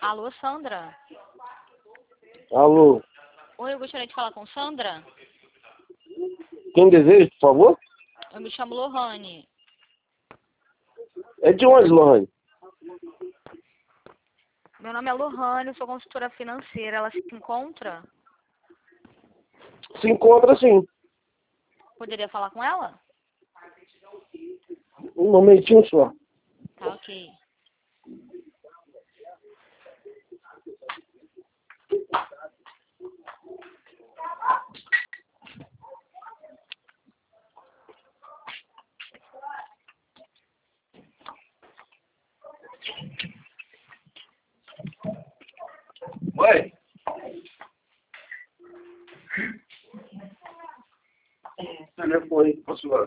Alô, Sandra? Alô, Oi, eu gostaria de falar com Sandra. quem deseja, por favor? Eu me chamo Lohane. É de onde, Lohane? Meu nome é Lohane, eu sou consultora financeira. Ela se encontra? Se encontra sim. Poderia falar com ela? Um momentinho só. Tá, ok. Oi. Telefone, posso falar?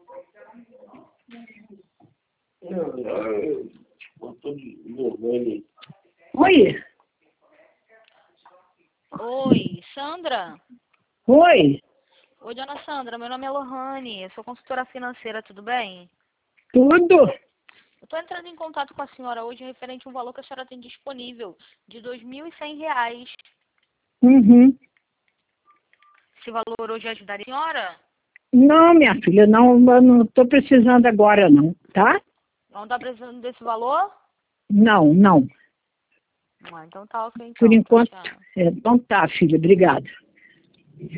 Botou de Lohane. Oi, Oi, Sandra? oi, Oi, dona Sandra, meu nome é Lohane, eu sou consultora financeira, tudo bem? tudo? Eu estou entrando em contato com a senhora hoje referente a um valor que a senhora tem disponível, de R$ 2.100. Uhum. Esse valor hoje ajudaria a senhora? Não, minha filha, não, eu não estou precisando agora não, tá? Não está precisando desse valor? Não, não. Ah, então tá ok, Por então. Tchau, enquanto, tchau. então tá, filha, obrigada.